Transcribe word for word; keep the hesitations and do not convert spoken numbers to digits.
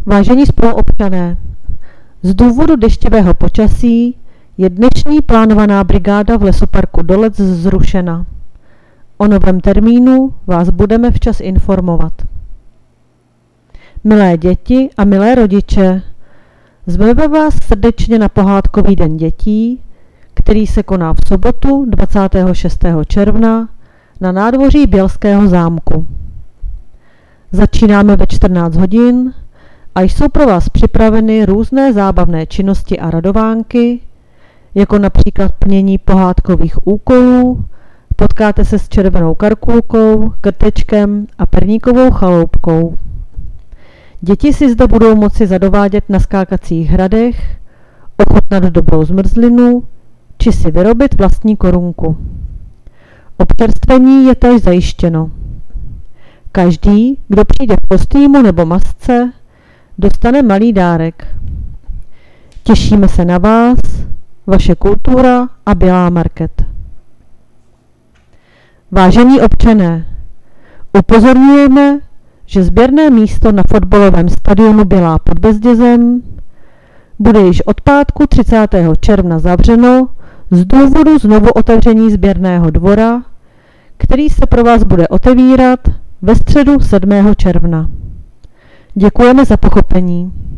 Vážení spoluobčané, z důvodu deštivého počasí je dnešní plánovaná brigáda v lesoparku Dolec zrušena. O novém termínu vás budeme včas informovat. Milé děti a milé rodiče, zveme vás srdečně na pohádkový den dětí, který se koná v sobotu dvacátého šestého června na nádvoří Bělského zámku. Začínáme ve čtrnáct hodin a jsou pro vás připraveny různé zábavné činnosti a radovánky, jako například plnění pohádkových úkolů, potkáte se s červenou karkulkou, krtečkem a perníkovou chaloupkou. Děti si zde budou moci zadovádět na skákacích hradech, ochutnat dobrou zmrzlinu, či si vyrobit vlastní korunku. Občerstvení je též zajištěno. Každý, kdo přijde v kostýmu nebo masce, dostane malý dárek. Těšíme se na vás, vaše kultura a Bělá market. Vážení občané, upozorňujeme, že sběrné místo na fotbalovém stadionu Bělá pod Bezdězem bude již od pátku třicátého června zavřeno z důvodu znovu otevření sběrného dvora, který se pro vás bude otevírat ve středu sedmého června. Děkujeme za pochopení.